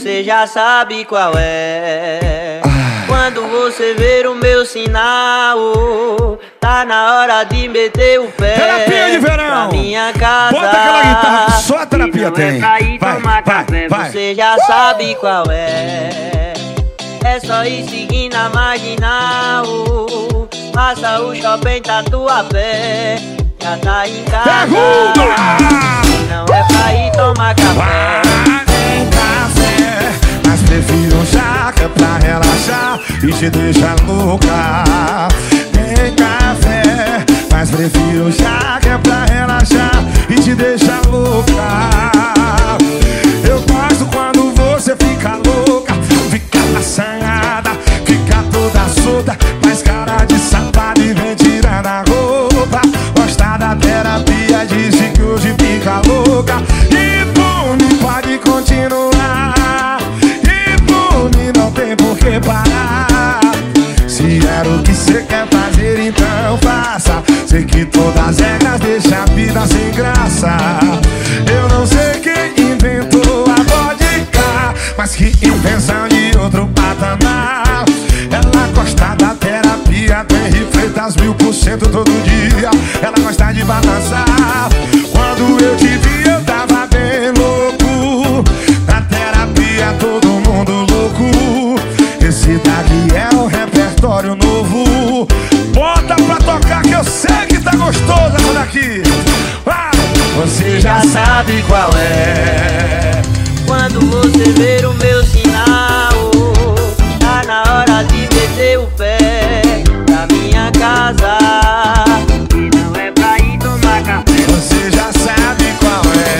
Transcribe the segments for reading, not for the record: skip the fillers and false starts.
você já sabe qual é. Quando você ver o meu sinal, tá na hora de meter o pé. Terapia de verão. Pra minha casa. Bota aquela guitarra que só a terapia tem. Vai. Você já sabe qual é. É só ir seguindo a marginal. Passa o shopping Tatuapé. Já tá em casa. Não é pra ir tomar café. Tem café, mas prefiro um chá que é pra relaxar e te deixar louca. Tem café, mas prefiro um chá que é pra relaxar e te deixar louca. Eu gosto quando você fica louca, fica assanhada, fica toda solta, faz cara de safada e vem tirando a roupa. Gosta da terapia, disse que hoje fica louca. E Pune pode continuar, e Pune não tem por que parar. Se era o que cê quer fazer, então faça. Sei que todas as regras deixam a vida sem graça. Eu não sei quem inventou a vodka, mas que invenção de outro patamar. Ela gosta da terapia, tem Freitas 1000% todo dia. Ela gosta de balançar. Quando eu te vi eu tava bem louco. Na terapia todo mundo louco. Esse daqui é um repertório novo. Bota pra tocar que eu sei que tá gostoso essa daqui. Você já sabe qual é. Quando você ver o meu sinal, tá na hora de meter o pé. Pra minha casa, e não é pra ir tomar café. Você já sabe qual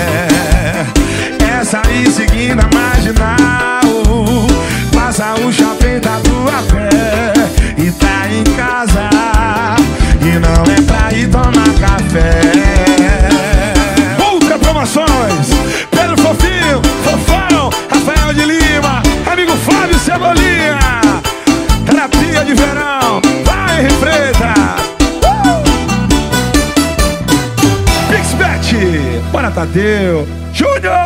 é. Essa aí seguindo a marginal. Passa o shopping Tatuapé e tá em casa, e não é pra ir tomar café. Ultra Promoções, Pedro Fofinho, Fofão, Rafael de Lima, amigo Fábio Cebolinha. Terapia de verão, vai Henri Freitas. Pixbet, bora Tadeu, Júnior.